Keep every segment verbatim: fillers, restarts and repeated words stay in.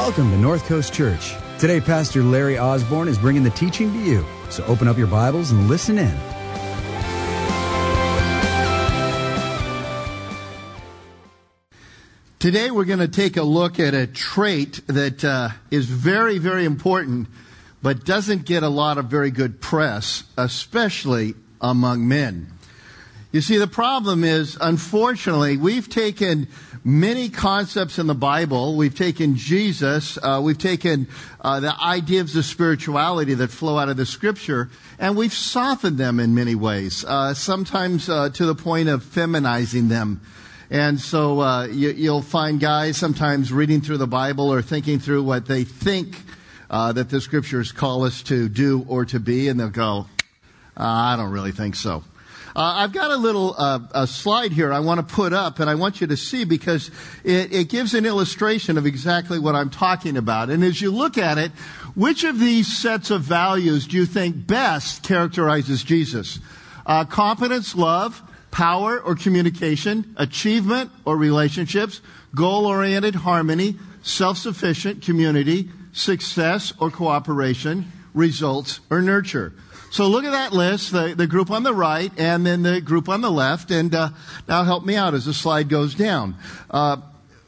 Welcome to North Coast Church. Today, Pastor Larry Osborne is bringing the teaching to you. So open up your Bibles and listen in. Today, we're going to take a look at a trait that uh, is very, very important, but doesn't get a lot of very good press, especially among men. You see, the problem is, unfortunately, we've taken many concepts in the Bible. We've taken Jesus. Uh, we've taken uh, the ideas of spirituality that flow out of the Scripture, and we've softened them in many ways, uh, sometimes uh, to the point of feminizing them. And so uh, you, you'll find guys sometimes reading through the Bible or thinking through what they think uh, that the Scriptures call us to do or to be, and they'll go, uh, I don't really think so. Uh, I've got a little uh, a slide here I want to put up, and I want you to see because it, it gives an illustration of exactly what I'm talking about. And as you look at it, which of these sets of values do you think best characterizes Jesus? Uh, competence, love, power or communication, achievement or relationships, goal-oriented harmony, self-sufficient community, success or cooperation, results or nurture. So look at that list, the, the group on the right and then the group on the left, and uh, now help me out as the slide goes down. Uh,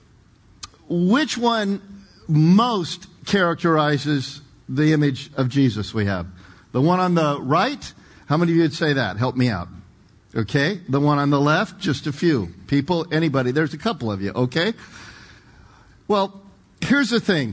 which one most characterizes the image of Jesus we have? The one on the right? How many of you would say that? Help me out. Okay. The one on the left? Just a few people. Anybody? There's a couple of you. Okay. Well, here's the thing.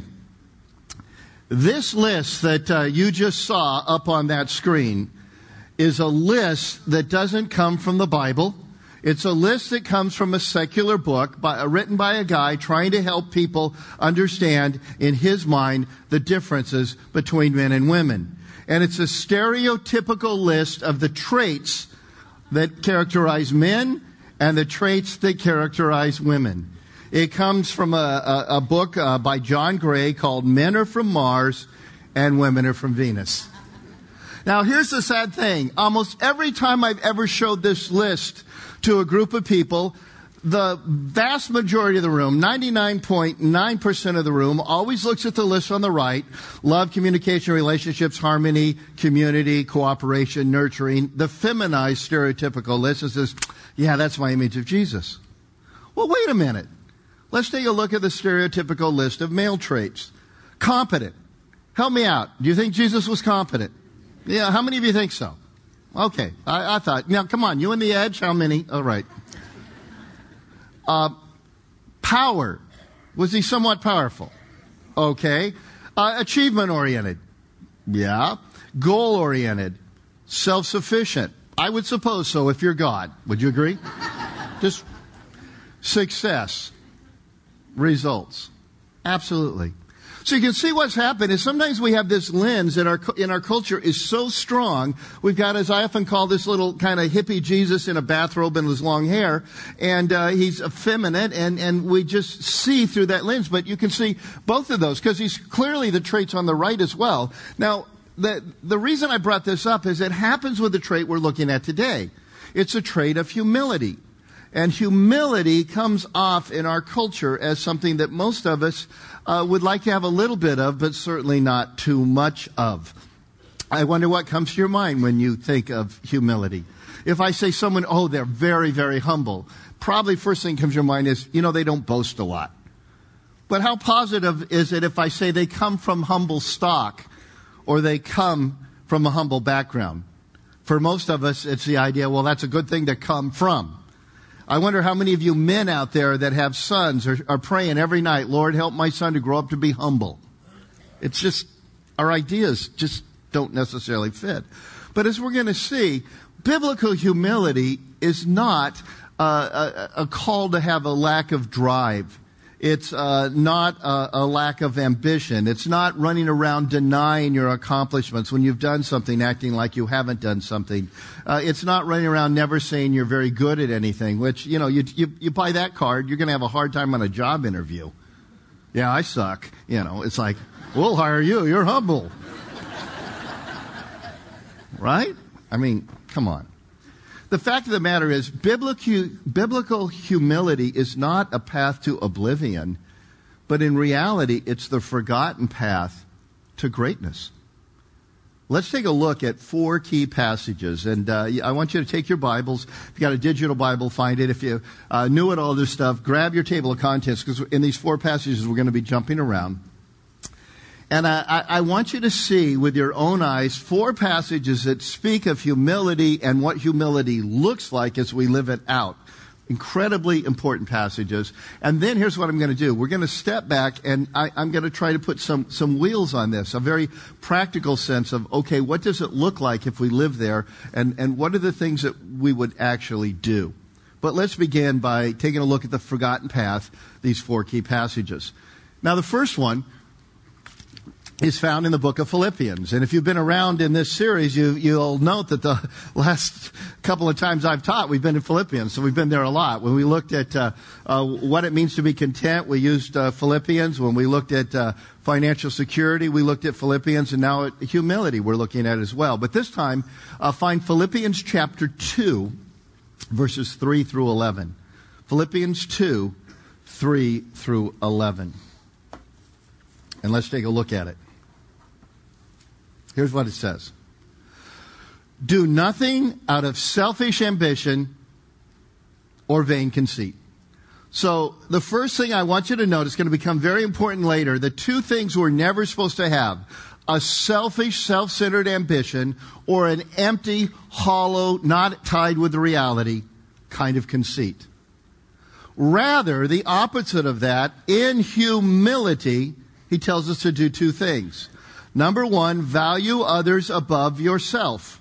This list that uh, you just saw up on that screen is a list that doesn't come from the Bible. It's a list that comes from a secular book by, uh, written by a guy trying to help people understand, in his mind, the differences between men and women. And it's a stereotypical list of the traits that characterize men and the traits that characterize women. It comes from a, a, a book uh, by John Gray called Men Are From Mars and Women Are From Venus. Now, here's the sad thing. Almost every time I've ever showed this list to a group of people, the vast majority of the room, ninety-nine point nine percent of the room, always looks at the list on the right. Love, communication, relationships, harmony, community, cooperation, nurturing. The feminized stereotypical list is this, yeah, that's my image of Jesus. Well, wait a minute. Let's take a look at the stereotypical list of male traits. Competent. Help me out. Do you think Jesus was competent? Yeah, how many of you think so? Okay, I, I thought. Now, come on, you and the edge, how many? All right. Uh, power. Was he somewhat powerful? Okay. Uh, achievement-oriented. Yeah. Goal-oriented. Self-sufficient. I would suppose so if you're God. Would you agree? Just success. Results. Absolutely. So you can see what's happened is sometimes we have this lens that our in our culture is so strong. We've got, as I often call, this little kind of hippie Jesus in a bathrobe and his long hair, and uh, he's effeminate, and and we just see through that lens. But you can see both of those because he's clearly the traits on the right as well. Now, the the reason I brought this up is it happens with the trait we're looking at today. It's a trait of humility. And humility comes off in our culture as something that most of us uh, would like to have a little bit of, but certainly not too much of. I wonder what comes to your mind when you think of humility. If I say someone, oh, they're very, very humble, probably first thing that comes to your mind is, you know, they don't boast a lot. But how positive is it if I say they come from humble stock or they come from a humble background? For most of us, it's the idea, well, that's a good thing to come from. I wonder how many of you men out there that have sons are, are praying every night, Lord, help my son to grow up to be humble. It's just, our ideas just don't necessarily fit. But as we're going to see, biblical humility is not uh, a, a call to have a lack of drive. It's uh, not a, a lack of ambition. It's not running around denying your accomplishments when you've done something, acting like you haven't done something. Uh, it's not running around never saying you're very good at anything, which, you know, you, you, you buy that card, you're going to have a hard time on a job interview. Yeah, I suck. You know, it's like, we'll hire you. You're humble. Right? I mean, come on. The fact of the matter is, biblical, biblical humility is not a path to oblivion, But in reality, it's the forgotten path to greatness. Let's take a look at four key passages. And uh, I want you to take your Bibles. If you got a digital Bible, find it. If you uh, knew it, all this stuff, grab your table of contents, because in these four passages, we're going to be jumping around. And I, I want you to see with your own eyes four passages that speak of humility and what humility looks like as we live it out. Incredibly important passages. And then here's what I'm going to do. We're going to step back, and I, I'm going to try to put some, some wheels on this, a very practical sense of, okay, what does it look like if we live there, and, and what are the things that we would actually do? But let's begin by taking a look at the forgotten path, these four key passages. Now, the first one is found in the book of Philippians. And if you've been around in this series, you, you'll note that the last couple of times I've taught, we've been in Philippians. So we've been there a lot. When we looked at uh, uh, what it means to be content, we used uh, Philippians. When we looked at uh, financial security, we looked at Philippians. And now at humility, we're looking at as well. But this time, uh, find Philippians chapter two, verses three through eleven. Philippians two, three through eleven. And let's take a look at it. Here's what it says. Do nothing out of selfish ambition or vain conceit. So the first thing I want you to notice, going to become very important later, the two things we're never supposed to have: a selfish, self-centered ambition, or an empty, hollow, not tied with reality kind of conceit. Rather, the opposite of that, in humility, he tells us to do two things. Number one, value others above yourself.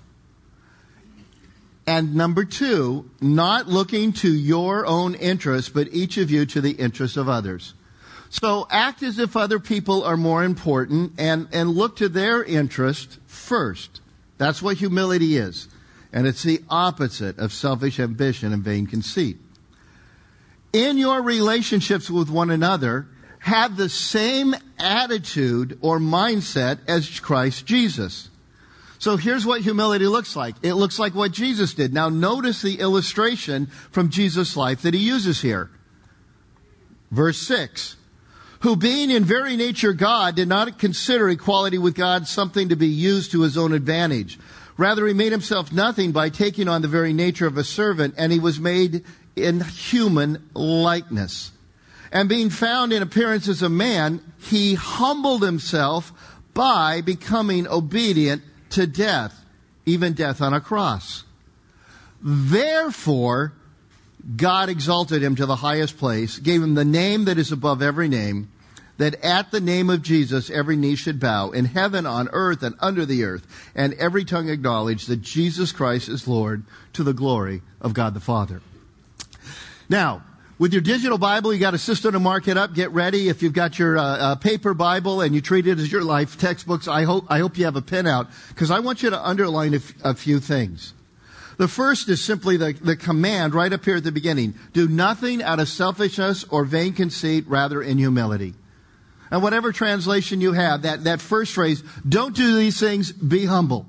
And number two, not looking to your own interests, but each of you to the interests of others. So act as if other people are more important, and, and look to their interest first. That's what humility is. And it's the opposite of selfish ambition and vain conceit. In your relationships with one another, have the same attitude or mindset as Christ Jesus. So here's what humility looks like. It looks like what Jesus did. Now notice the illustration from Jesus' life that he uses here. Verse six. Who being in very nature God did not consider equality with God something to be used to his own advantage. Rather he made himself nothing by taking on the very nature of a servant, and he was made in human likeness. And being found in appearance as a man, he humbled himself by becoming obedient to death, even death on a cross. Therefore, God exalted him to the highest place, gave him the name that is above every name, that at the name of Jesus every knee should bow, in heaven, on earth, and under the earth, and every tongue acknowledge that Jesus Christ is Lord, to the glory of God the Father. Now, with your digital Bible, you got a system to mark it up. Get ready. If you've got your uh, uh, paper Bible and you treat it as your life textbooks, I hope I hope you have a pen out, because I want you to underline a, f- a few things. The first is simply the, the command right up here at the beginning. Do nothing out of selfishness or vain conceit, rather in humility. And whatever translation you have, that, that first phrase, don't do these things, be humble.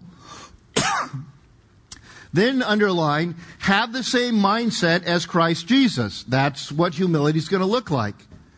Then underline, have the same mindset as Christ Jesus. That's what humility is going to look like.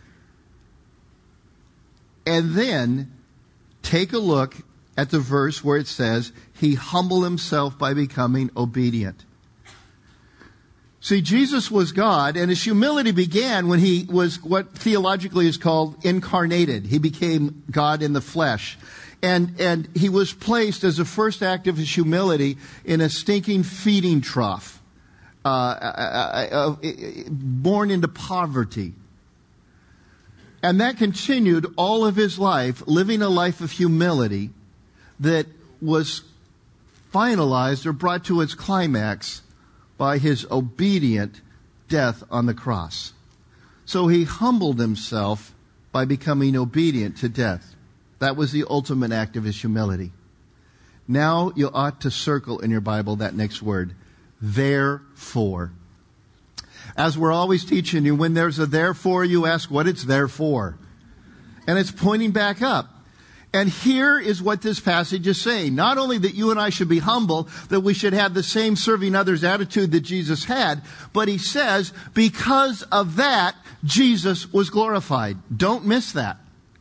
And then take a look at the verse where it says, he humbled himself by becoming obedient. See, Jesus was God, and his humility began when he was what theologically is called incarnated. He became God in the flesh. And, and he was placed as a first act of his humility in a stinking feeding trough, uh, uh, uh, uh, born into poverty. And that continued all of his life, living a life of humility that was finalized or brought to its climax by his obedient death on the cross. So he humbled himself by becoming obedient to death. That was the ultimate act of his humility. Now you ought to circle in your Bible that next word, therefore. As we're always teaching you, when there's a therefore, you ask what it's there for. And it's pointing back up. And here is what this passage is saying. Not only that you and I should be humble, that we should have the same serving others attitude that Jesus had, but he says, because of that, Jesus was glorified. Don't miss that.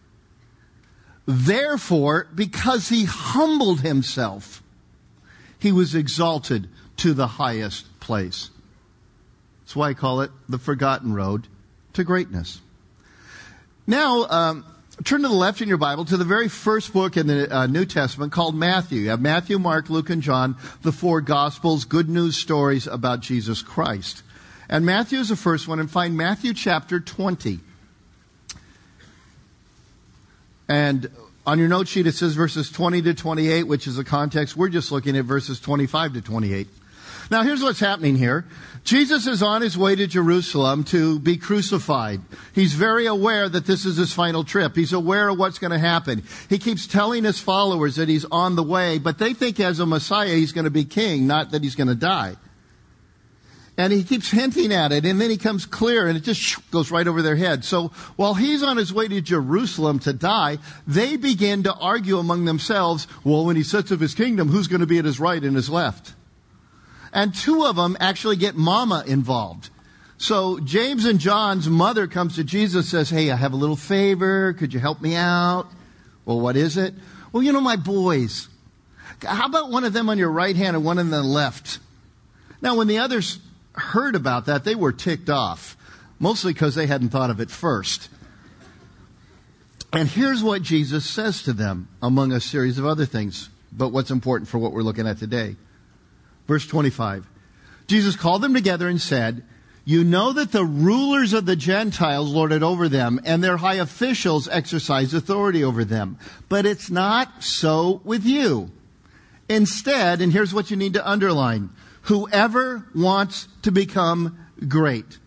Therefore, because he humbled himself, he was exalted to the highest place. That's why I call it the forgotten road to greatness. Now, um, turn to the left in your Bible to the very first book in the uh, New Testament called Matthew. You have Matthew, Mark, Luke, and John, the four Gospels, good news stories about Jesus Christ. And Matthew is the first one, and find Matthew chapter twenty. And on your note sheet it says verses twenty to twenty-eight, which is the context. We're just looking at verses twenty-five to twenty-eight. Now here's what's happening here. Jesus is on his way to Jerusalem to be crucified. He's very aware that this is his final trip. He's aware of what's going to happen. He keeps telling his followers that he's on the way, but they think as a Messiah he's going to be king, not that he's going to die. And he keeps hinting at it, and then he comes clear, and it just goes right over their head. So while he's on his way to Jerusalem to die, they begin to argue among themselves, well, when he sets up his kingdom, who's going to be at his right and his left? And two of them actually get Mama involved. So James and John's mother comes to Jesus and says, hey, I have a little favor. Could you help me out? Well, what is it? Well, you know, my boys. How about one of them on your right hand and one on the left? Now, when the others heard about that, they were ticked off. Mostly because they hadn't thought of it first. And here's what Jesus says to them, among a series of other things. But what's important for what we're looking at today. Verse twenty-five. Jesus called them together and said, you know that the rulers of the Gentiles lord it over them, and their high officials exercise authority over them. But it's not so with you. Instead, and here's what you need to underline, whoever wants to become great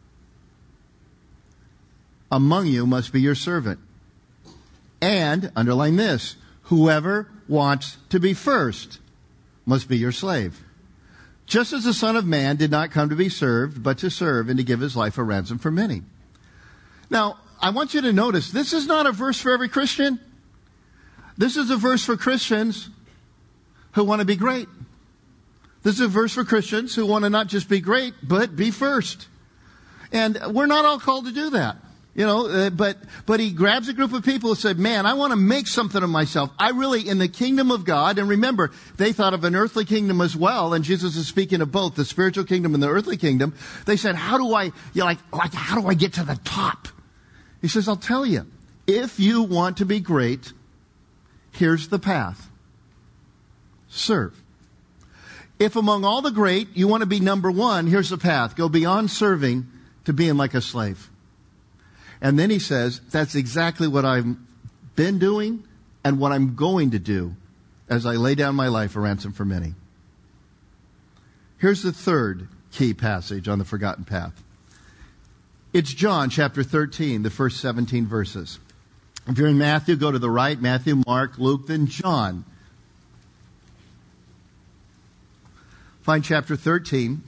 among you must be your servant. And, underline this, whoever wants to be first must be your slave. Just as the Son of Man did not come to be served, but to serve and to give his life a ransom for many. Now, I want you to notice, this is not a verse for every Christian. This is a verse for Christians who want to be great. This is a verse for Christians who want to not just be great, but be first. And we're not all called to do that. You know, uh, but but he grabs a group of people and said, man, I want to make something of myself. I really, in the kingdom of God, and remember, they thought of an earthly kingdom as well, and Jesus is speaking of both, the spiritual kingdom and the earthly kingdom. They said, how do I, you know, like, like, how do I get to the top? He says, I'll tell you. If you want to be great, here's the path. Serve. If among all the great, you want to be number one, here's the path. Go beyond serving to being like a slave. And then he says, that's exactly what I've been doing and what I'm going to do as I lay down my life a ransom for many. Here's the third key passage on the forgotten path. It's John chapter thirteen, the first seventeen verses. If you're in Matthew, go to the right, Matthew, Mark, Luke, then John. Find chapter thirteen.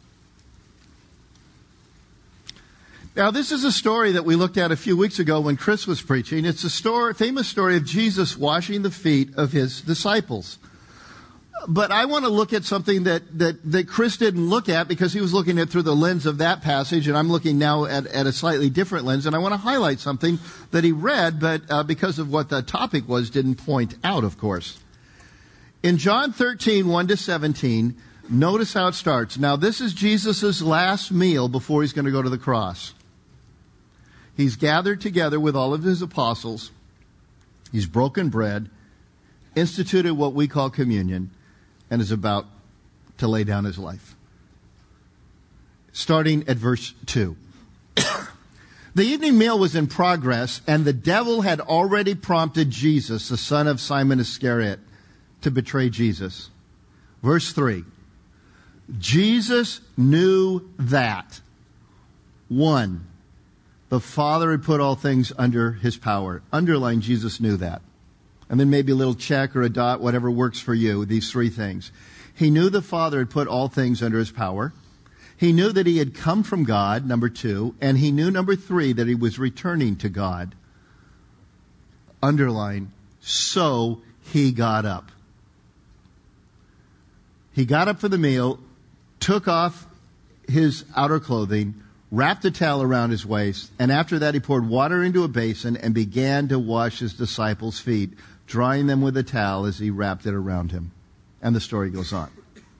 Now, this is a story that we looked at a few weeks ago when Chris was preaching. It's a story, famous story of Jesus washing the feet of his disciples. But I want to look at something that, that, that Chris didn't look at because he was looking at it through the lens of that passage, and I'm looking now at, at a slightly different lens. And I want to highlight something that he read, but uh, because of what the topic was, didn't point out, of course. In John thirteen, one to seventeen, notice how it starts. Now, this is Jesus' last meal before he's going to go to the cross. He's gathered together with all of his apostles. He's broken bread, instituted what we call communion, and is about to lay down his life. Starting at verse two. The evening meal was in progress, and the devil had already prompted Jesus, the son of Simon Iscariot, to betray Jesus. Verse three. Jesus knew that. One, the Father had put all things under his power. Underline, Jesus knew that. And then maybe a little check or a dot, whatever works for you, these three things. He knew the Father had put all things under his power. He knew that he had come from God, number two. And he knew, number three, that he was returning to God. Underline, So he got up. He got up for the meal, took off his outer clothing, wrapped a towel around his waist, and after that he poured water into a basin and began to wash his disciples' feet, drying them with a towel as he wrapped it around him. And the story goes on.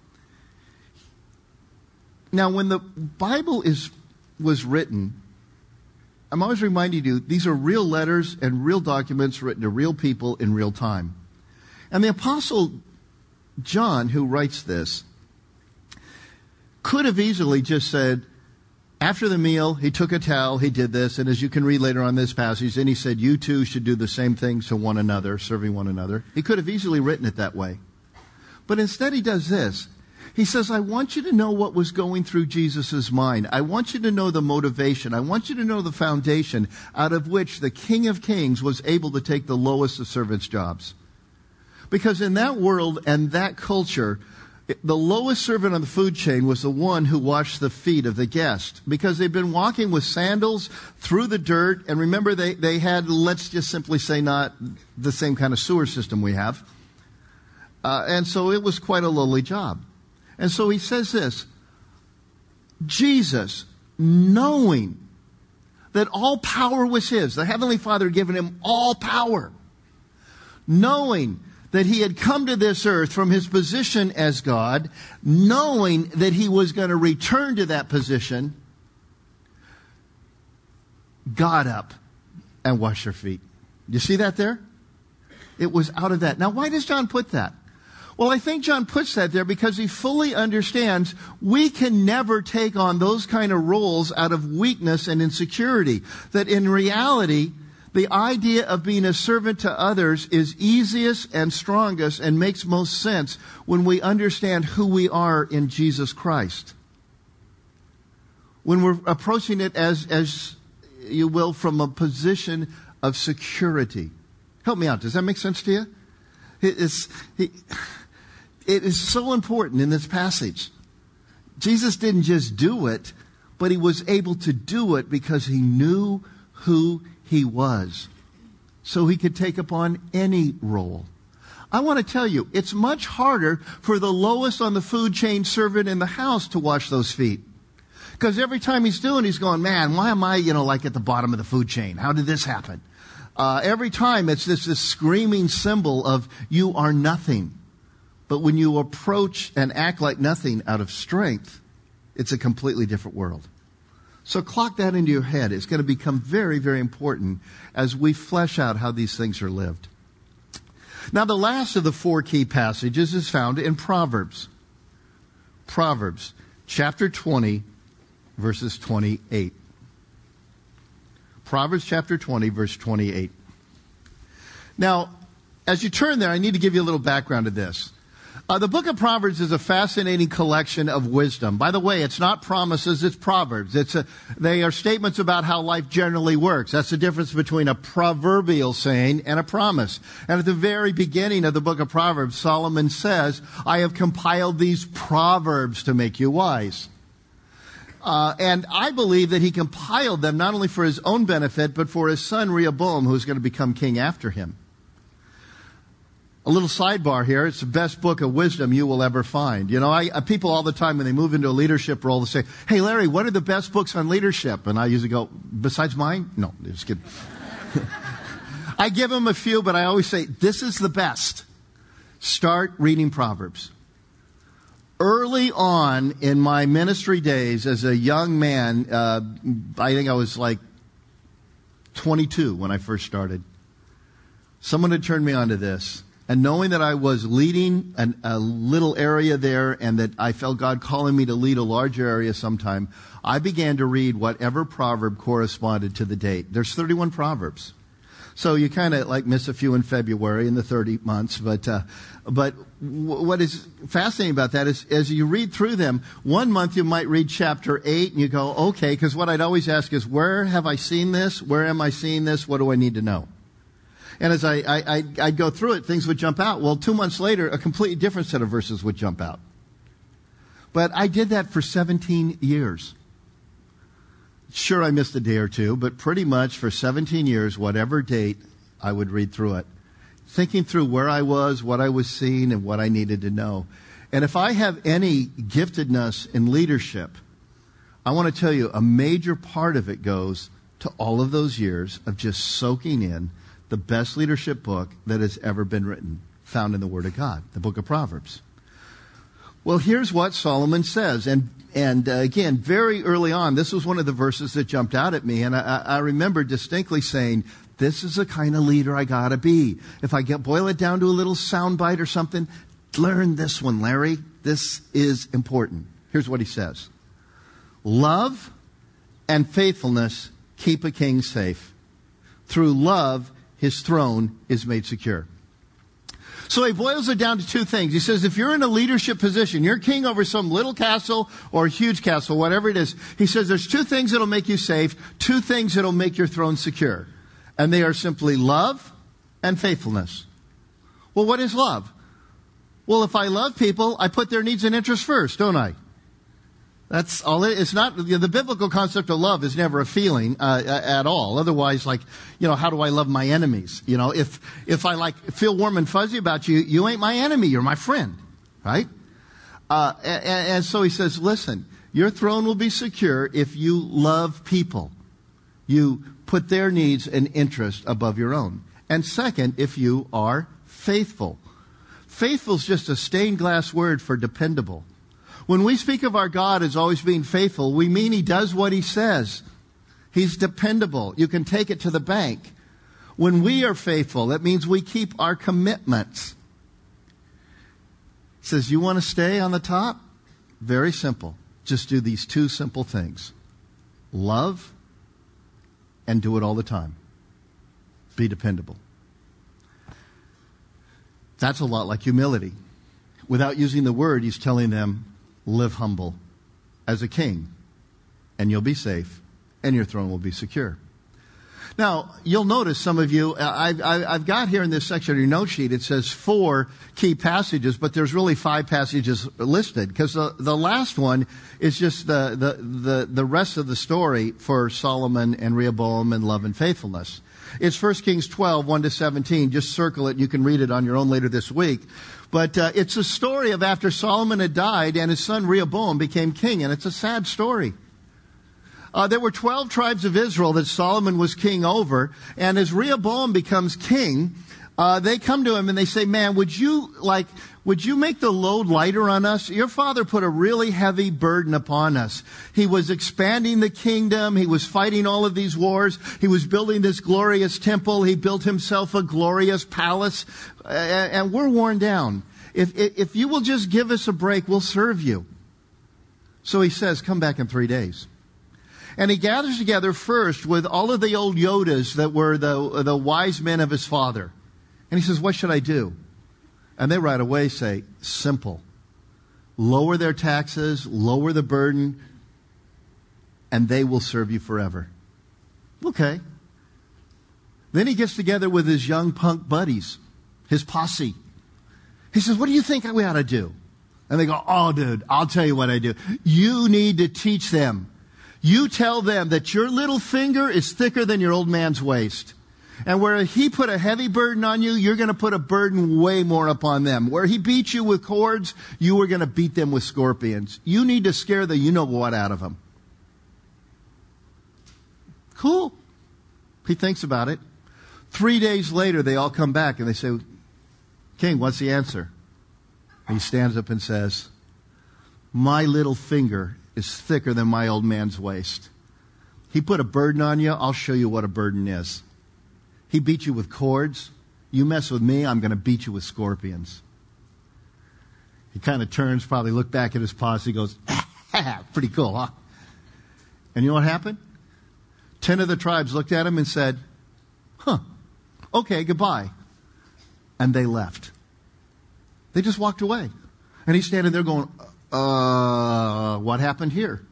Now, when the Bible is was written, I'm always reminding you, these are real letters and real documents written to real people in real time. And the Apostle John, who writes this, could have easily just said, after the meal, he took a towel, he did this, and as you can read later on this passage, and he said, you too should do the same things to one another, serving one another. He could have easily written it that way. But instead he does this. He says, I want you to know what was going through Jesus' mind. I want you to know the motivation. I want you to know the foundation out of which the King of Kings was able to take the lowest of servants' jobs. Because in that world and that culture, the lowest servant on the food chain was the one who washed the feet of the guest. Because they've been walking with sandals through the dirt. And remember, they, they had, let's just simply say, not the same kind of sewer system we have. Uh, and so it was quite a lowly job. And so he says this, Jesus, knowing that all power was his, the Heavenly Father had given him all power, knowing that he had come to this earth from his position as God, knowing that he was going to return to that position, got up and washed their feet. You see that there? It was out of that. Now, why does John put that? Well, I think John puts that there because he fully understands we can never take on those kind of roles out of weakness and insecurity. That in reality, the idea of being a servant to others is easiest and strongest and makes most sense when we understand who we are in Jesus Christ. When we're approaching it as, as you will, from a position of security. Help me out. Does that make sense to you? It's, it, it is so important in this passage. Jesus didn't just do it, but he was able to do it because he knew who he was. So he could take upon any role. I want to tell you, it's much harder for the lowest on the food chain servant in the house to wash those feet. Because every time he's doing, he's going, man, why am I, you know, like at the bottom of the food chain? How did this happen? Uh, every time it's this, this screaming symbol of you are nothing. But when you approach and act like nothing out of strength, it's a completely different world. So clock that into your head. It's going to become very, very important as we flesh out how these things are lived. Now, the last of the four key passages is found in Proverbs. Proverbs, chapter twenty, verses twenty-eight. Proverbs chapter twenty, verse twenty-eight. Now, as you turn there, I need to give you a little background to this. Uh, the book of Proverbs is a fascinating collection of wisdom. By the way, it's not promises, it's proverbs. It's a, they are statements about how life generally works. That's the difference between a proverbial saying and a promise. And at the very beginning of the book of Proverbs, Solomon says, I have compiled these proverbs to make you wise. Uh, and I believe that he compiled them not only for his own benefit, but for his son Rehoboam, who's going to become king after him. A little sidebar here. It's the best book of wisdom you will ever find. You know, I, I people all the time when they move into a leadership role, they say, hey, Larry, what are the best books on leadership? And I usually go, besides mine? No, just kidding. I give them a few, but I always say, this is the best. Start reading Proverbs. Early on in my ministry days as a young man, uh, I think I was like twenty-two when I first started. Someone had turned me on to this. And knowing that I was leading an, a little area there and that I felt God calling me to lead a larger area sometime, I began to read whatever proverb corresponded to the date. There's thirty-one proverbs. So you kind of like miss a few in February in the thirty months. But uh, but w- what is fascinating about that is as you read through them, one month you might read chapter eight and you go, okay, because what I'd always ask is, where have I seen this? Where am I seeing this? What do I need to know? And as I, I, I, I'd go through it, things would jump out. Well, two months later, a completely different set of verses would jump out. But I did that for seventeen years. Sure, I missed a day or two, but pretty much for seventeen years, whatever date, I would read through it. thinking through where I was, what I was seeing, and what I needed to know. And if I have any giftedness in leadership, I want to tell you a major part of it goes to all of those years of just soaking in the best leadership book that has ever been written, found in the Word of God, the book of Proverbs. Well, here's what Solomon says. And and uh, again, very early on, this was one of the verses that jumped out at me. And I, I remember distinctly saying, this is the kind of leader I got to be. If I get boil it down to a little soundbite or something, learn this one, Larry. This is important. Here's what he says. Love and faithfulness keep a king safe. Through love, his throne is made secure. So he boils it down to two things. He says, if you're in a leadership position, you're king over some little castle or a huge castle, whatever it is, he says there's two things that'll make you safe, two things that'll make your throne secure. And they are simply love and faithfulness. Well, what is love? Well, if I love people, I put their needs and interests first, don't I? That's all it, it's not, the biblical concept of love is never a feeling, uh, at all. Otherwise, like, you know, how do I love my enemies? You know, if, if I like, feel warm and fuzzy about you, you ain't my enemy, you're my friend. Right? Uh, and, and so he says, listen, your throne will be secure if you love people. You put their needs and interests above your own. And second, if you are faithful. Faithful is just a stained glass word for dependable. When we speak of our God as always being faithful, we mean He does what He says. He's dependable. You can take it to the bank. When we are faithful, that means we keep our commitments. He says, you want to stay on the top? Very simple. Just do these two simple things. Love and do it all the time. Be dependable. That's a lot like humility. Without using the word, he's telling them, live humble as a king, and you'll be safe, and your throne will be secure. Now, you'll notice some of you, I've, I've got here in this section of your note sheet, it says four key passages, but there's really five passages listed, because the, the last one is just the, the, the, the rest of the story for Solomon and Rehoboam and love and faithfulness. It's First Kings twelve, one to seventeen. Just circle it. You can read it on your own later this week. But uh, it's a story of after Solomon had died and his son Rehoboam became king, and it's a sad story. Uh, there were twelve tribes of Israel that Solomon was king over, and as Rehoboam becomes king, uh, they come to him and they say, man, would you, like, would you make the load lighter on us? Your father put a really heavy burden upon us. He was expanding the kingdom. He was fighting all of these wars. He was building this glorious temple. He built himself a glorious palace, and we're worn down. If, if you will just give us a break, we'll serve you. So he says, come back in three days. And he gathers together first with all of the old Yodas that were the, the wise men of his father. And he says, what should I do? And they right away say, simple. Lower their taxes, lower the burden, and they will serve you forever. Okay. Then he gets together with his young punk buddies, his posse. He says, what do you think we ought to do? And they go, oh, dude, I'll tell you what I do. You need to teach them. You tell them that your little finger is thicker than your old man's waist. And where he put a heavy burden on you, you're going to put a burden way more upon them. Where he beat you with cords, you are going to beat them with scorpions. You need to scare the you-know-what out of them. Cool. He thinks about it. Three days later, they all come back and they say, King, what's the answer? And he stands up and says, my little finger is thicker than my old man's waist. He put a burden on you, I'll show you what a burden is. He beat you with cords. You mess with me, I'm going to beat you with scorpions. He kind of turns, probably look back at his posse, goes, pretty cool, huh? And you know what happened? Ten of the tribes looked at him and said, huh, okay, goodbye. And they left. They just walked away. And he's standing there going, uh, what happened here?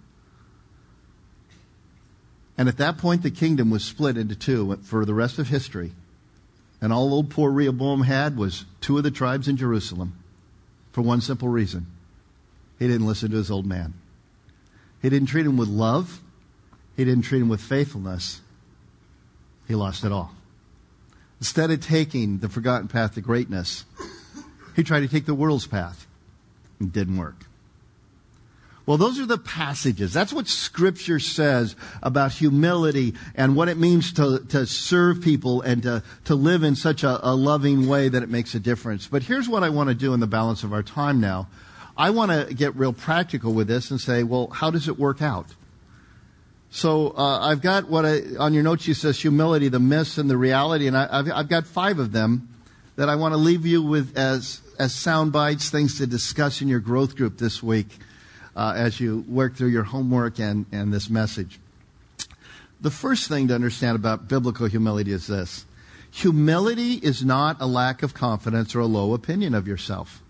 And at that point, the kingdom was split into two for the rest of history. And all old poor Rehoboam had was two of the tribes in Jerusalem for one simple reason. He didn't listen to his old man. He didn't treat him with love. He didn't treat him with faithfulness. He lost it all. Instead of taking the forgotten path to greatness, he tried to take the world's path. It didn't work. Well, those are the passages. That's what Scripture says about humility and what it means to, to serve people and to, to live in such a, a loving way that it makes a difference. But here's what I want to do in the balance of our time now. I want to get real practical with this and say, well, how does it work out? So uh, I've got what I, on your note sheet says humility, the myths and the reality, and I, I've, I've got five of them that I want to leave you with as as sound bites, things to discuss in your growth group this week uh, as you work through your homework and, and this message. The first thing to understand about biblical humility is this. Humility is not a lack of confidence or a low opinion of yourself.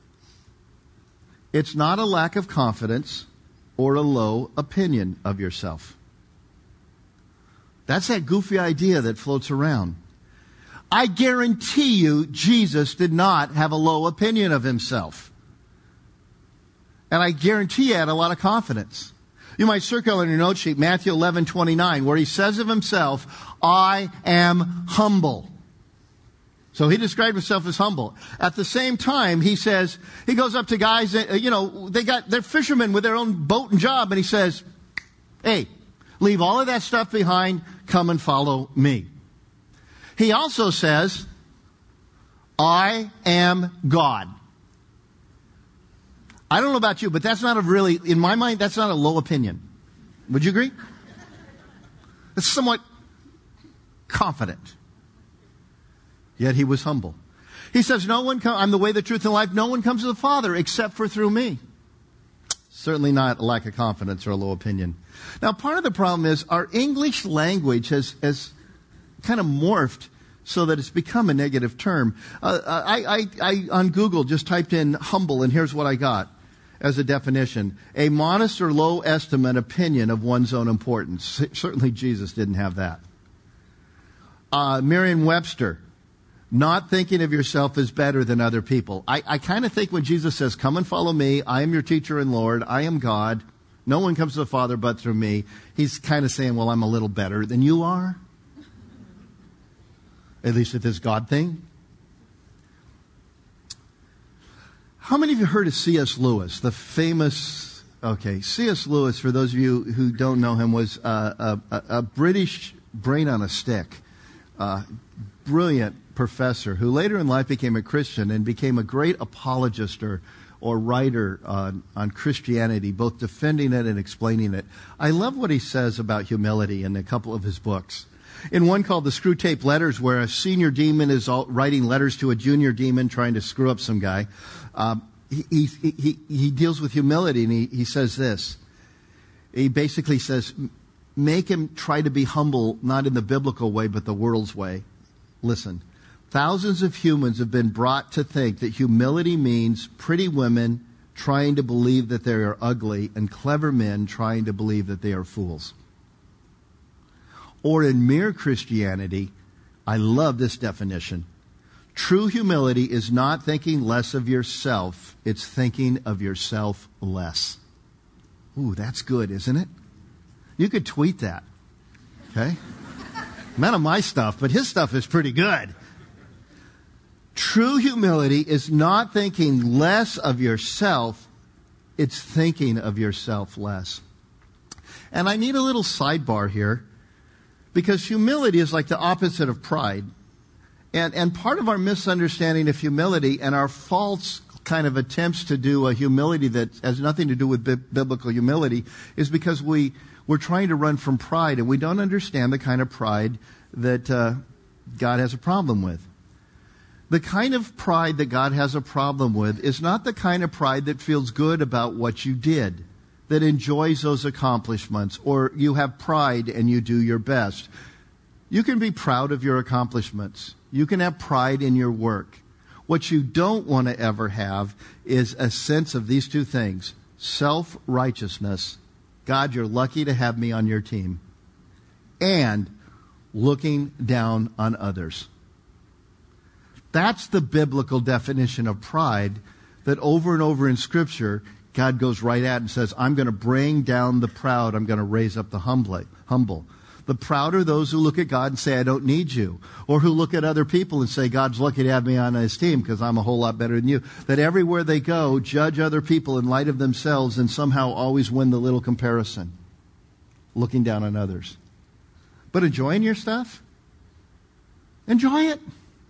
It's not a lack of confidence or a low opinion of yourself. That's that goofy idea that floats around. I guarantee you Jesus did not have a low opinion of himself. And I guarantee he had a lot of confidence. You might circle on your note sheet Matthew eleven twenty-nine, where he says of himself, I am humble. So he described himself as humble. At the same time, he says, he goes up to guys, that, you know, they got, they're fishermen with their own boat and job, and he says, hey, leave all of that stuff behind, come and follow me. He also says, I am God. I don't know about you, but that's not a really, in my mind, that's not a low opinion. Would you agree? It's somewhat confident. Yet he was humble. He says, no one comes, I'm the way, the truth, and life. No one comes to the Father except for through me. Certainly not a lack of confidence or a low opinion. Now, part of the problem is our English language has, has kind of morphed so that it's become a negative term. Uh, I, I, I, on Google, just typed in humble, and here's what I got as a definition. A modest or low estimate opinion of one's own importance. Certainly Jesus didn't have that. Uh, Merriam-Webster, not thinking of yourself as better than other people. I, I kind of think when Jesus says, come and follow me, I am your teacher and Lord, I am God, no one comes to the Father but through me, he's kind of saying, well, I'm a little better than you are. At least at this God thing. How many of you heard of C S Lewis, the famous, okay, C S Lewis, for those of you who don't know him, was a, a, a British brain on a stick, uh, brilliant professor who later in life became a Christian and became a great apologist or, or writer on, on Christianity, both defending it and explaining it. I love what he says about humility in a couple of his books. In one called The Screwtape Letters, where a senior demon is all, writing letters to a junior demon trying to screw up some guy, um, he, he, he, he deals with humility, and he, he says this. He basically says, make him try to be humble, not in the biblical way, but the world's way. Listen, thousands of humans have been brought to think that humility means pretty women trying to believe that they are ugly and clever men trying to believe that they are fools. Or in mere Christianity, I love this definition. True humility is not thinking less of yourself. It's thinking of yourself less. Ooh, that's good, isn't it? You could tweet that. Okay? None of my stuff, but his stuff is pretty good. True humility is not thinking less of yourself. It's thinking of yourself less. And I need a little sidebar here, because humility is like the opposite of pride. And, and part of our misunderstanding of humility and our false kind of attempts to do a humility that has nothing to do with bi- biblical humility is because we, we're trying to run from pride, and we don't understand the kind of pride that uh, God has a problem with. The kind of pride that God has a problem with is not the kind of pride that feels good about what you did, that enjoys those accomplishments, or you have pride and you do your best. You can be proud of your accomplishments. You can have pride in your work. What you don't want to ever have is a sense of these two things. Self-righteousness. God, you're lucky to have me on your team. And looking down on others. That's the biblical definition of pride that over and over in Scripture, God goes right at and says, I'm going to bring down the proud. I'm going to raise up the humble. The proud are those who look at God and say, I don't need you. Or who look at other people and say, God's lucky to have me on his team because I'm a whole lot better than you. That everywhere they go, judge other people in light of themselves and somehow always win the little comparison. Looking down on others. But enjoying your stuff? Enjoy it.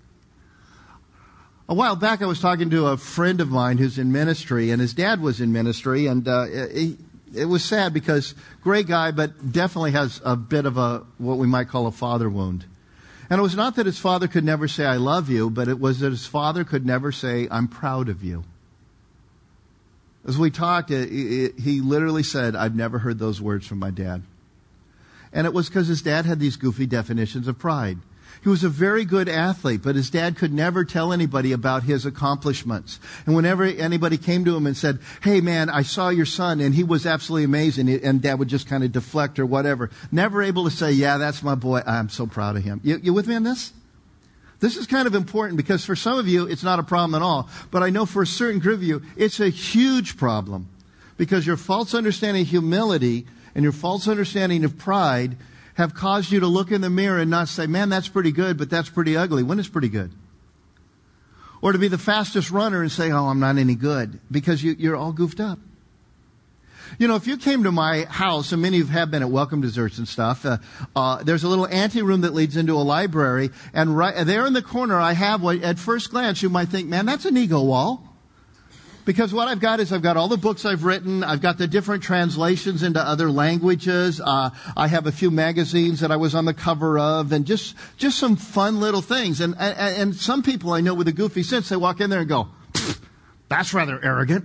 A while back I was talking to a friend of mine who's in ministry, and his dad was in ministry, and uh, he, it was sad because great guy, but definitely has a bit of a, what we might call a father wound. And it was not that his father could never say, I love you, but it was that his father could never say, I'm proud of you. As we talked, it, it, he literally said, I've never heard those words from my dad. And it was because his dad had these goofy definitions of pride. He was a very good athlete, but his dad could never tell anybody about his accomplishments. And whenever anybody came to him and said, hey man, I saw your son and he was absolutely amazing, and dad would just kind of deflect or whatever. Never able to say, yeah, that's my boy. I'm so proud of him. You, you with me on this? This is kind of important because for some of you, it's not a problem at all. But I know for a certain group of you, it's a huge problem because your false understanding of humility and your false understanding of pride have caused you to look in the mirror and not say, man, that's pretty good, but that's pretty ugly. When is pretty good? Or to be the fastest runner and say, oh, I'm not any good, because you, you're all goofed up. You know, if you came to my house, and many of you have been at welcome desserts and stuff, uh, uh, there's a little anteroom that leads into a library, and right there in the corner I have what, at first glance, you might think, man, that's an ego wall. Because what I've got is I've got all the books I've written. I've got the different translations into other languages. Uh, I have a few magazines that I was on the cover of, and just just some fun little things. And, and, and some people I know with a goofy sense, they walk in there and go, that's rather arrogant.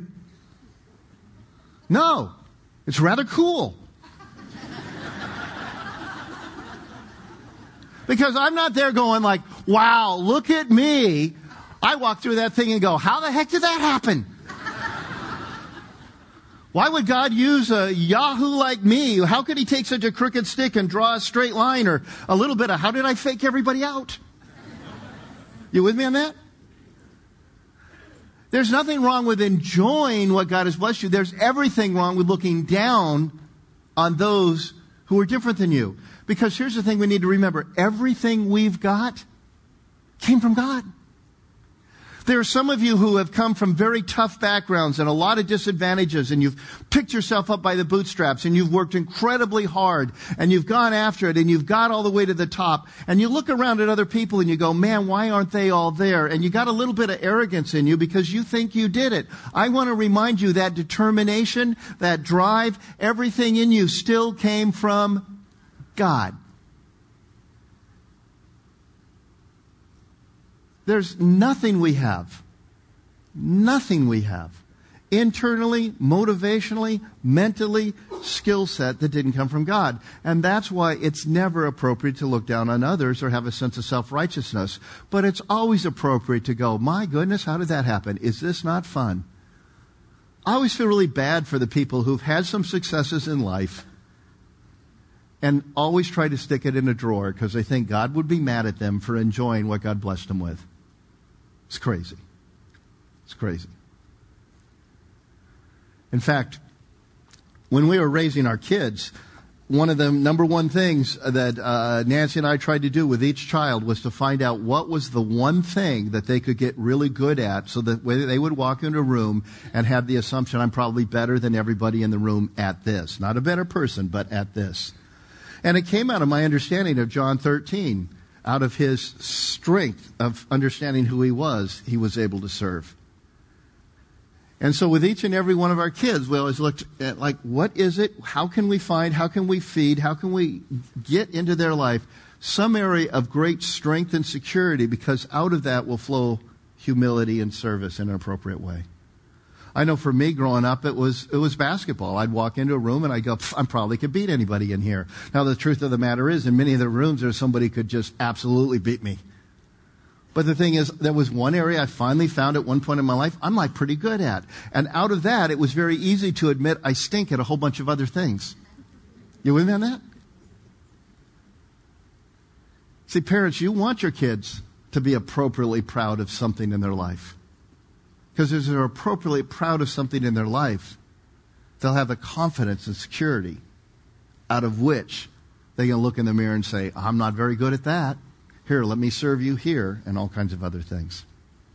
No, it's rather cool. Because I'm not there going like, wow, look at me. I walk through that thing and go, how the heck did that happen? Why would God use a Yahoo like me? How could he take such a crooked stick and draw a straight line, or a little bit of how did I fake everybody out? You with me on that? There's nothing wrong with enjoying what God has blessed you. There's everything wrong with looking down on those who are different than you. Because here's the thing we need to remember. Everything we've got came from God. There are some of you who have come from very tough backgrounds and a lot of disadvantages, and you've picked yourself up by the bootstraps, and you've worked incredibly hard, and you've gone after it, and you've got all the way to the top. And you look around at other people and you go, man, why aren't they all there? And you got a little bit of arrogance in you because you think you did it. I want to remind you that determination, that drive, everything in you still came from God. There's nothing we have, nothing we have, internally, motivationally, mentally, skill set that didn't come from God. And that's why it's never appropriate to look down on others or have a sense of self-righteousness. But it's always appropriate to go, my goodness, how did that happen? Is this not fun? I always feel really bad for the people who've had some successes in life and always try to stick it in a drawer because they think God would be mad at them for enjoying what God blessed them with. It's crazy. It's crazy. In fact, when we were raising our kids, one of the number one things that uh, Nancy and I tried to do with each child was to find out what was the one thing that they could get really good at so that they would walk into a room and have the assumption, I'm probably better than everybody in the room at this. Not a better person, but at this. And it came out of my understanding of John thirteen. Out of his strength of understanding who he was, he was able to serve. And so with each and every one of our kids, we always looked at like, what is it? How can we find? How can we feed? How can we get into their life some area of great strength and security? Because out of that will flow humility and service in an appropriate way. I know for me growing up, it was it was basketball. I'd walk into a room and I'd go, I probably could beat anybody in here. Now, the truth of the matter is, in many of the rooms, there's somebody could just absolutely beat me. But the thing is, there was one area I finally found at one point in my life I'm like pretty good at. And out of that, it was very easy to admit I stink at a whole bunch of other things. You with me on that? See, parents, you want your kids to be appropriately proud of something in their life. Because as they're appropriately proud of something in their life, they'll have the confidence and security out of which They're going to look in the mirror and say, I'm not very good at that. Here, let me serve you here, and all kinds of other things.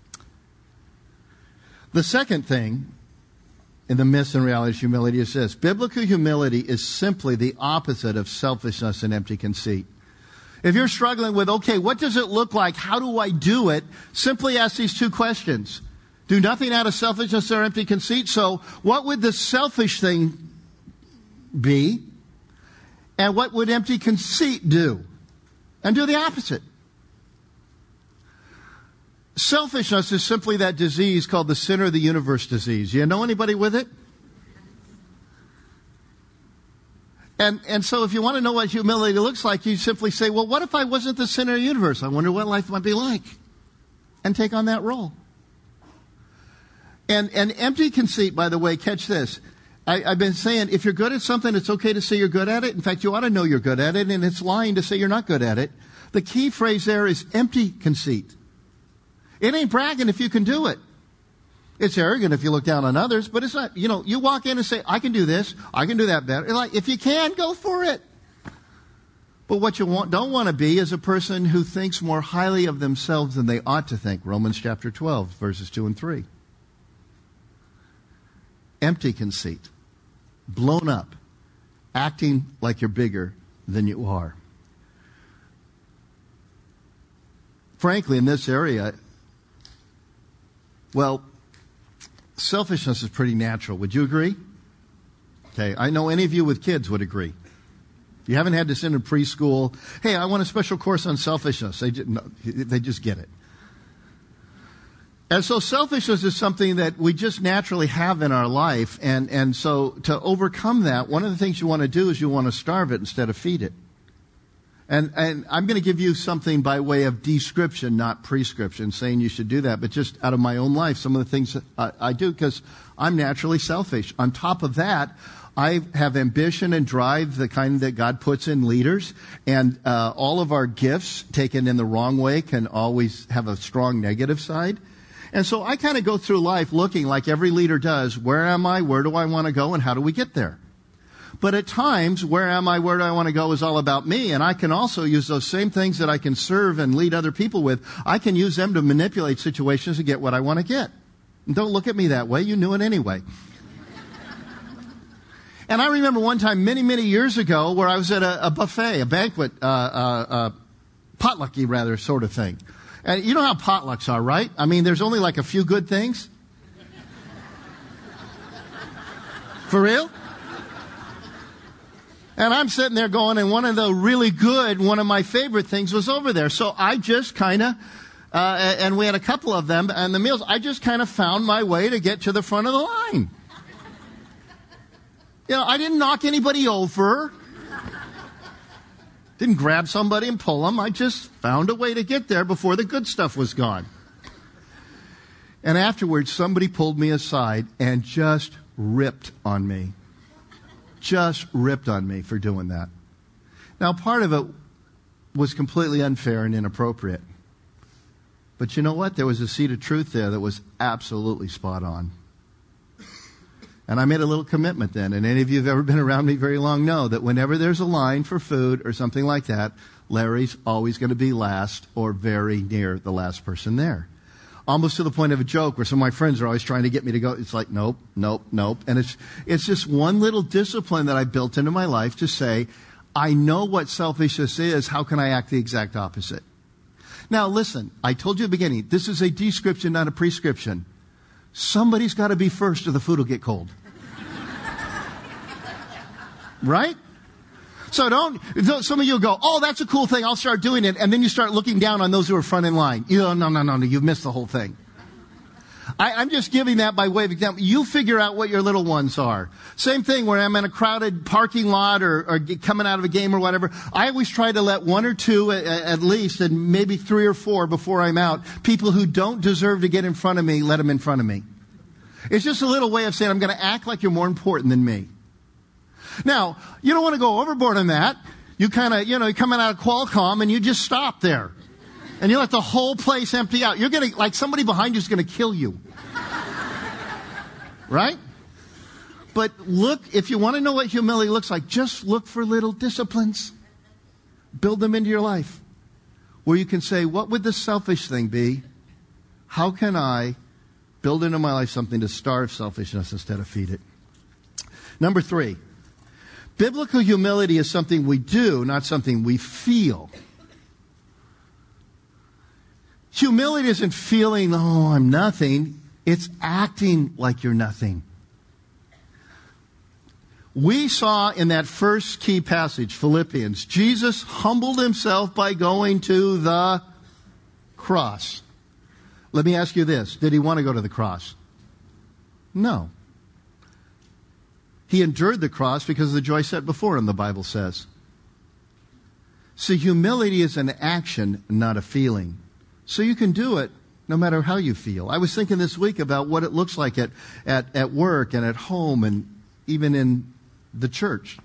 The second thing in the myths and realities of humility is this. Biblical humility is simply the opposite of selfishness and empty conceit. If you're struggling with, okay, what does it look like? How do I do it? Simply ask these two questions. Do nothing out of selfishness or empty conceit. So what would the selfish thing be? And what would empty conceit do? And do the opposite. Selfishness is simply that disease called the center of the universe disease. You know anybody with it? And and so if you want to know what humility looks like, you simply say, well, what if I wasn't the center of the universe? I wonder what life might be like. And take on that role. And, and empty conceit, by the way, catch this. I, I've been saying, if you're good at something, it's okay to say you're good at it. In fact, you ought to know you're good at it, and it's lying to say you're not good at it. The key phrase there is empty conceit. It ain't bragging if you can do it. It's arrogant if you look down on others, but it's not, you know, you walk in and say, I can do this, I can do that better. Like, if you can, go for it. But what you want, don't want to be is a person who thinks more highly of themselves than they ought to think. Romans chapter twelve, verses two and three. Empty conceit. Blown up. Acting like you're bigger than you are. Frankly, in this area, well, selfishness is pretty natural. Would you agree? Okay, I know any of you with kids would agree. You haven't had this in a preschool. Hey, I want a special course on selfishness. They just, no, they just get it. And so selfishness is something that we just naturally have in our life. And, and so to overcome that, one of the things you want to do is you want to starve it instead of feed it. And, and I'm going to give you something by way of description, not prescription, saying you should do that. But just out of my own life, some of the things that I, I do, because I'm naturally selfish. On top of that, I have ambition and drive, the kind that God puts in leaders. And uh, all of our gifts taken in the wrong way can always have a strong negative side. And so I kind of go through life looking like every leader does. Where am I? Where do I want to go? And how do we get there? But at times, where am I, where do I want to go is all about me. And I can also use those same things that I can serve and lead other people with. I can use them to manipulate situations to get what I want to get. And don't look at me that way. You knew it anyway. And I remember one time many, many years ago where I was at a, a buffet, a banquet, uh, uh, uh, potlucky rather sort of thing. And you know how potlucks are, right? I mean, there's only like a few good things. For real? And I'm sitting there going, and one of the really good, one of my favorite things was over there. So I just kind of, uh, and we had a couple of them, and the meals, I just kind of found my way to get to the front of the line. You know, I didn't knock anybody over. Didn't grab somebody and pull them. I just found a way to get there before the good stuff was gone. And afterwards, somebody pulled me aside and just ripped on me. Just ripped on me for doing that. Now, part of it was completely unfair and inappropriate. But you know what? There was a seed of truth there that was absolutely spot on. And I made a little commitment then. And any of you who've ever been around me very long know that whenever there's a line for food or something like that, Larry's always going to be last or very near the last person there. Almost to the point of a joke where some of my friends are always trying to get me to go. It's like, nope, nope, nope. And it's, it's just one little discipline that I built into my life to say, I know what selfishness is. How can I act the exact opposite? Now, listen, I told you at the beginning, this is a description, not a prescription. Somebody's got to be first or the food will get cold. Right? So don't, some of you go, oh, that's a cool thing, I'll start doing it. And then you start looking down on those who are front in line. You know, no, no, no, no, you've missed the whole thing. I, I'm just giving that by way of example. You figure out what your little ones are. Same thing where I'm in a crowded parking lot or, or coming out of a game or whatever. I always try to let one or two at, at least, and maybe three or four before I'm out, people who don't deserve to get in front of me, let them in front of me. It's just a little way of saying I'm going to act like you're more important than me. Now, you don't want to go overboard on that. You kind of, you know, you're coming out of Qualcomm and you just stop there. And you let the whole place empty out. You're going to, like somebody behind you is going to kill you. Right? But look, if you want to know what humility looks like, just look for little disciplines. Build them into your life where you can say, what would the selfish thing be? How can I build into my life something to starve selfishness instead of feed it? Number three, biblical humility is something we do, not something we feel. Humility isn't feeling, oh, I'm nothing. It's acting like you're nothing. We saw in that first key passage, Philippians, Jesus humbled himself by going to the cross. Let me ask you this. Did he want to go to the cross? No. He endured the cross because of the joy set before him, the Bible says. So humility is an action, not a feeling. So you can do it no matter how you feel. I was thinking this week about what it looks like at, at, at work and at home and even in the church.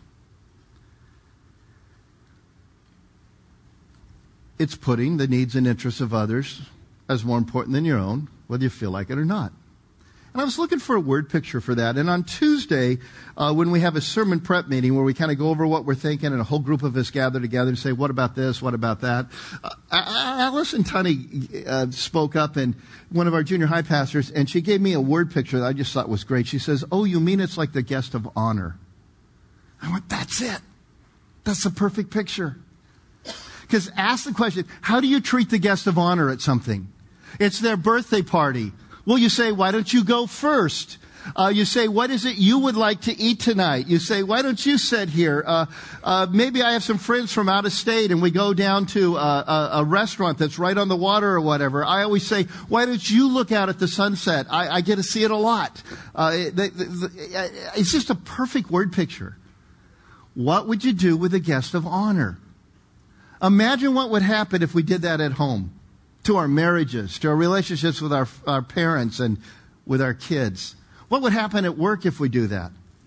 It's putting the needs and interests of others as more important than your own, whether you feel like it or not. And I was looking for a word picture for that. And on Tuesday, uh, when we have a sermon prep meeting where we kind of go over what we're thinking and a whole group of us gather together and say, what about this? What about that? Uh, Allison Tunney uh, spoke up, and one of our junior high pastors, and she gave me a word picture that I just thought was great. She says, oh, you mean it's like the guest of honor? I went, that's it. That's the perfect picture. Because ask the question, how do you treat the guest of honor at something? It's their birthday party. Well, you say, why don't you go first? Uh, you say, what is it you would like to eat tonight? You say, why don't you sit here? Uh, uh, maybe I have some friends from out of state and we go down to uh, a, a restaurant that's right on the water or whatever. I always say, why don't you look out at the sunset? I, I get to see it a lot. Uh, it, the, the, the, it's just a perfect word picture. What would you do with a guest of honor? Imagine what would happen if we did that at home. To our marriages, to our relationships with our, our parents and with our kids. What would happen at work if we do that?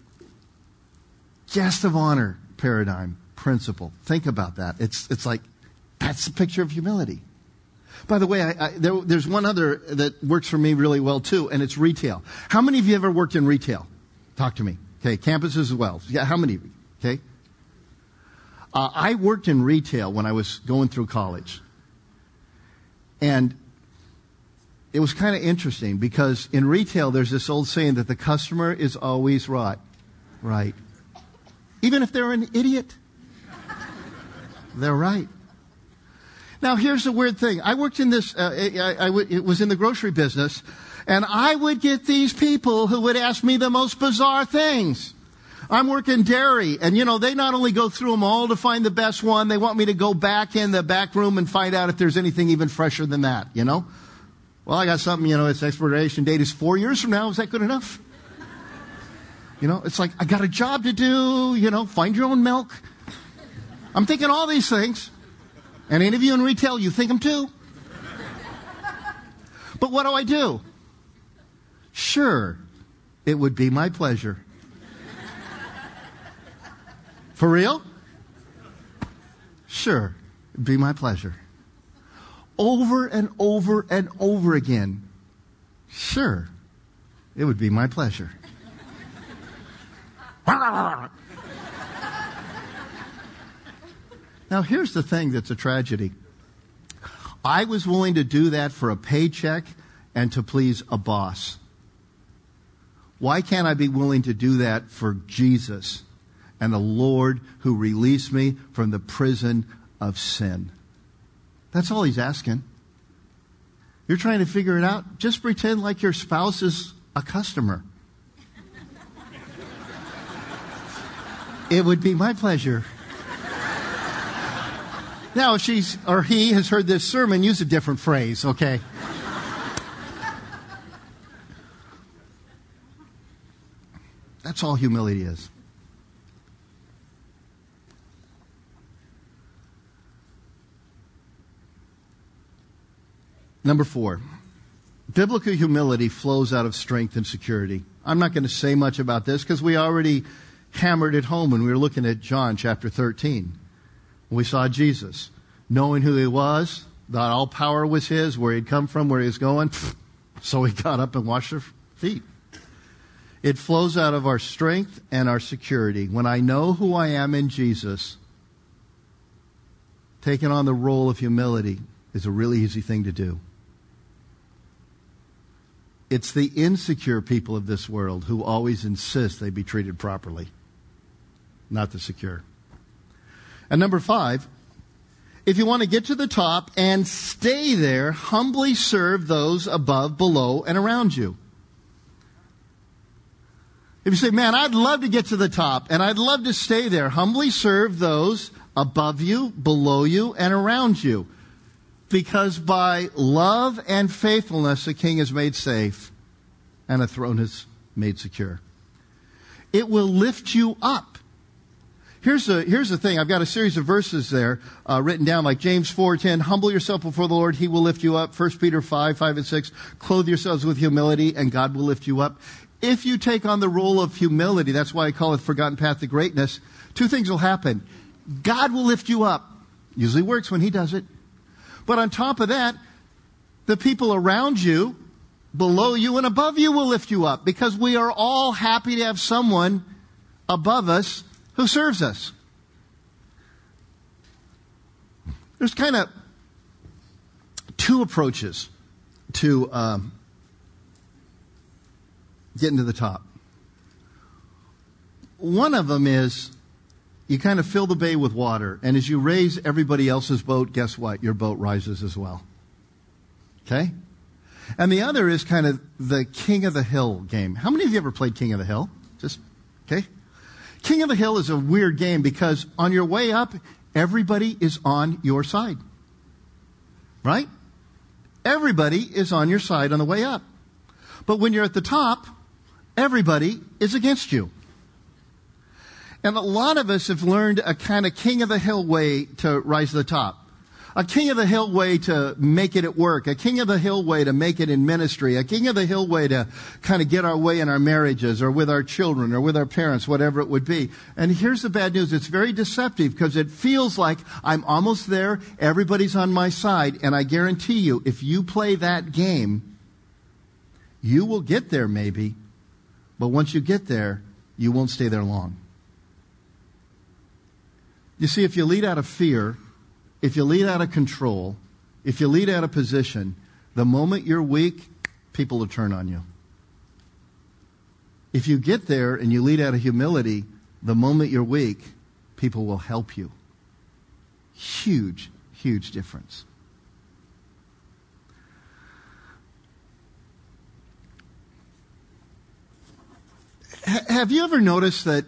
Guest of honor paradigm, principle. Think about that. It's, it's like, that's the picture of humility. By the way, I, I, there, there's one other that works for me really well too, and it's retail. How many of you ever worked in retail? Talk to me. Okay, campuses as well. Yeah, how many of you? Okay. Uh, I worked in retail when I was going through college. And it was kind of interesting because in retail, there's this old saying that the customer is always right. Right. Even if they're an idiot, they're right. Now, here's the weird thing. I worked in this, uh, I, I, I, it was in the grocery business, and I would get these people who would ask me the most bizarre things. I'm working dairy, and you know, they not only go through them all to find the best one, they want me to go back in the back room and find out if there's anything even fresher than that, you know? Well, I got something, you know, its expiration date is four years from now. Is that good enough? You know, it's like, I got a job to do, you know, find your own milk. I'm thinking all these things. And any of you in retail, you think them too. But what do I do? Sure, it would be my pleasure. For real? Sure. It'd be my pleasure. Over and over and over again. Sure. It would be my pleasure. Now, here's the thing that's a tragedy. I was willing to do that for a paycheck and to please a boss. Why can't I be willing to do that for Jesus and the Lord who released me from the prison of sin? That's all he's asking. You're trying to figure it out? Just pretend like your spouse is a customer. It would be my pleasure. Now, if she's or he has heard this sermon, use a different phrase, okay? That's all humility is. Number four, biblical humility flows out of strength and security. I'm not going to say much about this because we already hammered it home when we were looking at John chapter thirteen. We saw Jesus, knowing who he was, that all power was his, where he'd come from, where he was going. So he got up and washed their feet. It flows out of our strength and our security. When I know who I am in Jesus, taking on the role of humility is a really easy thing to do. It's the insecure people of this world who always insist they be treated properly, not the secure. And number five, if you want to get to the top and stay there, humbly serve those above, below, and around you. If you say, man, I'd love to get to the top and I'd love to stay there, humbly serve those above you, below you, and around you. Because by love and faithfulness, a king is made safe and a throne is made secure. It will lift you up. Here's the, here's the thing. I've got a series of verses there uh, written down, like James four ten. Humble yourself before the Lord, He will lift you up. First Peter five, five and six. Clothe yourselves with humility, and God will lift you up. If you take on the role of humility, that's why I call it Forgotten Path to Greatness, two things will happen. God will lift you up. Usually works when He does it. But on top of that, the people around you, below you, and above you will lift you up, because we are all happy to have someone above us who serves us. There's kind of two approaches to um, getting to the top. One of them is you kind of fill the bay with water, and as you raise everybody else's boat, guess what? Your boat rises as well. Okay? And the other is kind of the King of the Hill game. How many of you ever played King of the Hill? Just, okay? King of the Hill is a weird game because on your way up, everybody is on your side. Right? Everybody is on your side on the way up. But when you're at the top, everybody is against you. And a lot of us have learned a kind of King of the Hill way to rise to the top. A King of the Hill way to make it at work. A King of the Hill way to make it in ministry. A King of the Hill way to kind of get our way in our marriages or with our children or with our parents, whatever it would be. And here's the bad news. It's very deceptive because it feels like I'm almost there. Everybody's on my side. And I guarantee you, if you play that game, you will get there maybe. But once you get there, you won't stay there long. You see, if you lead out of fear, if you lead out of control, if you lead out of position, the moment you're weak, people will turn on you. If you get there and you lead out of humility, the moment you're weak, people will help you. Huge, huge difference. H- have you ever noticed that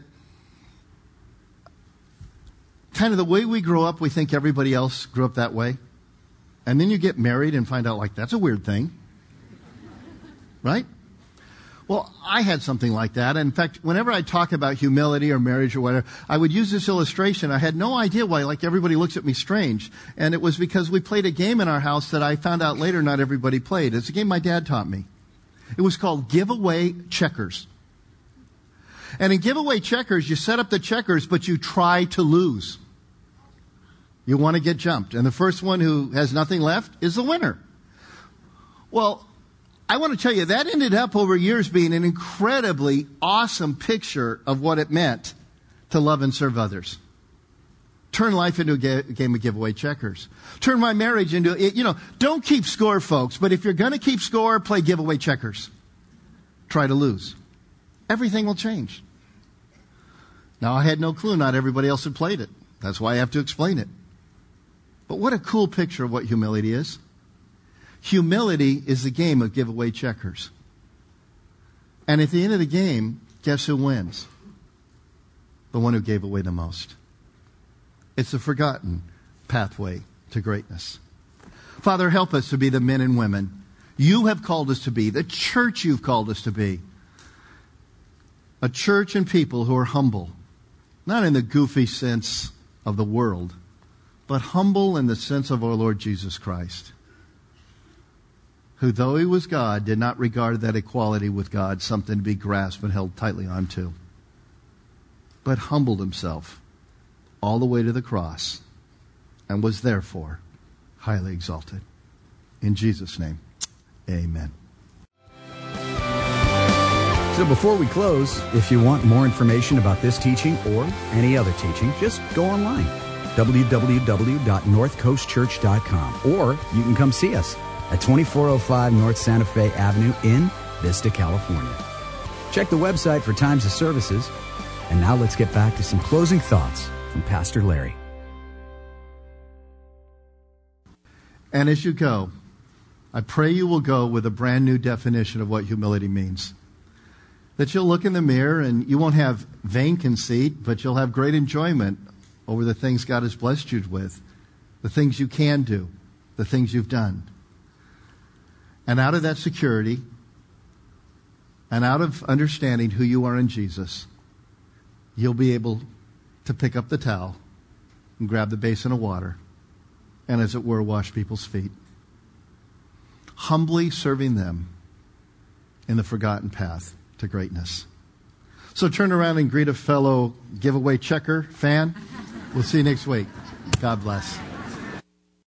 kind of the way we grow up, we think everybody else grew up that way. And then you get married and find out, like, that's a weird thing. Right? Well, I had something like that. In fact, whenever I talk about humility or marriage or whatever, I would use this illustration. I had no idea why, like, everybody looks at me strange. And it was because we played a game in our house that I found out later not everybody played. It's a game my dad taught me. It was called Giveaway Checkers. And in Giveaway Checkers, you set up the checkers, but you try to lose. You want to get jumped. And the first one who has nothing left is the winner. Well, I want to tell you, that ended up over years being an incredibly awesome picture of what it meant to love and serve others. Turn life into a ga- game of giveaway checkers. Turn my marriage into, you know, don't keep score, folks, but if you're going to keep score, play giveaway checkers. Try to lose. Everything will change. Now, I had no clue not everybody else had played it. That's why I have to explain it. But what a cool picture of what humility is. Humility is the game of giveaway checkers. And at the end of the game, guess who wins? The one who gave away the most. It's the forgotten pathway to greatness. Father, help us to be the men and women you have called us to be, the church you've called us to be. A church and people who are humble, not in the goofy sense of the world, but humble in the sense of our Lord Jesus Christ, who, though He was God, did not regard that equality with God something to be grasped and held tightly onto, but humbled Himself all the way to the cross and was therefore highly exalted. In Jesus' name, amen. So before we close, if you want more information about this teaching or any other teaching, just go online. w w w dot north coast church dot com, or you can come see us at twenty-four oh five North Santa Fe Avenue in Vista, California. Check the website for times of services. And now let's get back to some closing thoughts from Pastor Larry. And as you go, I pray you will go with a brand new definition of what humility means. That you'll look in the mirror and you won't have vain conceit, but you'll have great enjoyment over the things God has blessed you with, the things you can do, the things you've done. And out of that security, and out of understanding who you are in Jesus, you'll be able to pick up the towel and grab the basin of water and, as it were, wash people's feet, humbly serving them in the forgotten path to greatness. So turn around and greet a fellow giveaway checker fan. We'll see you next week. God bless.